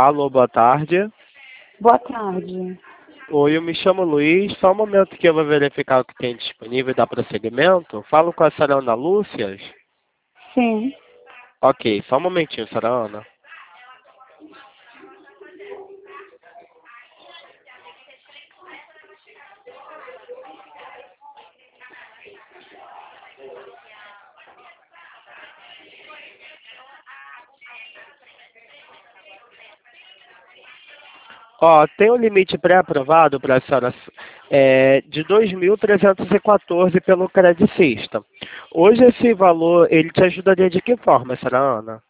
Alô, boa tarde. Boa tarde. Oi, eu me chamo Luiz. Só um momento que eu vou verificar o que tem disponível e dar prosseguimento. Falo com a senhora Ana Lúcia? Sim. Ok, só um momentinho, senhora Ana. Ó, tem um limite pré-aprovado para a senhora de 2.314 pelo credicista. Hoje esse valor, ele te ajudaria de que forma, senhora Ana?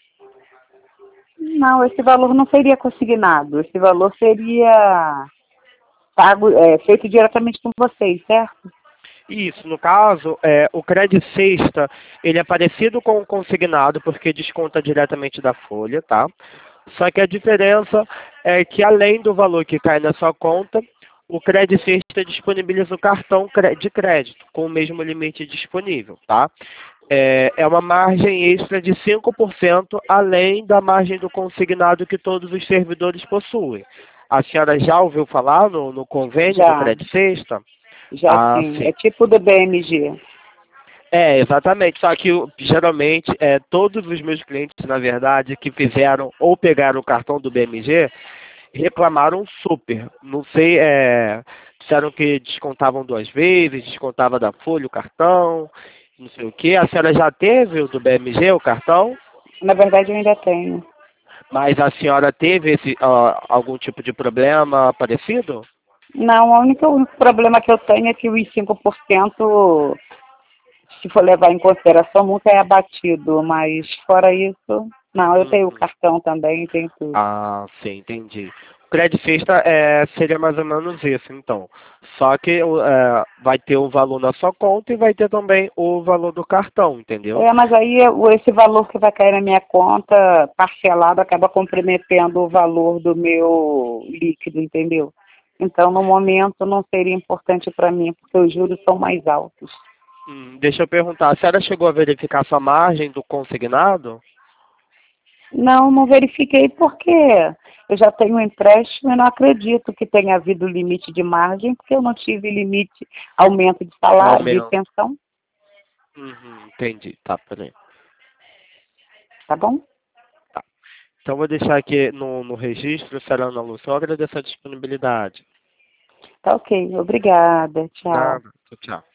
Não, esse valor não seria consignado. Esse valor seria pago, feito diretamente com vocês, certo? Isso, no caso, o credicista, ele é parecido com o consignado, porque desconta diretamente da folha, tá? Só que a diferença é que, além do valor que cai na sua conta, o credicista disponibiliza o cartão de crédito, com o mesmo limite disponível, tá? É uma margem extra de 5%, além da margem do consignado que todos os servidores possuem. A senhora já ouviu falar no convênio do Já, credicista? já Ah, sim. É sim. tipo do BMG. Exatamente. Só que geralmente todos os meus clientes, na verdade, que fizeram ou pegaram o cartão do BMG, reclamaram super. Não sei, disseram que descontavam 2 vezes, descontava da folha o cartão, não sei o quê. A senhora já teve o do BMG, o cartão? Na verdade, eu ainda tenho. Mas a senhora teve algum tipo de problema parecido? Não, o único problema que eu tenho é que os 5%, se for levar em consideração, nunca é abatido. Mas, fora isso, não, eu tenho o Uhum. cartão também, tenho tudo. Ah, sim, entendi. O Credit Sexta seria mais ou menos isso, então. Só que vai ter o valor na sua conta e vai ter também o valor do cartão, entendeu? Mas aí esse valor que vai cair na minha conta, parcelado, acaba comprometendo o valor do meu líquido, entendeu? Então, no momento, não seria importante para mim, porque os juros são mais altos. Deixa eu perguntar, a senhora chegou a verificar sua margem do consignado? Não, não verifiquei porque eu já tenho um empréstimo e não acredito que tenha havido limite de margem, porque eu não tive limite, aumento de salário, de Aumento. pensão, Entendi. Tá, peraí. tá bom? Tá. Então, vou deixar aqui no registro, senhora Ana Lúcia. Eu agradeço a disponibilidade. Tá ok, obrigada, tchau. Nada. Tchau, tchau.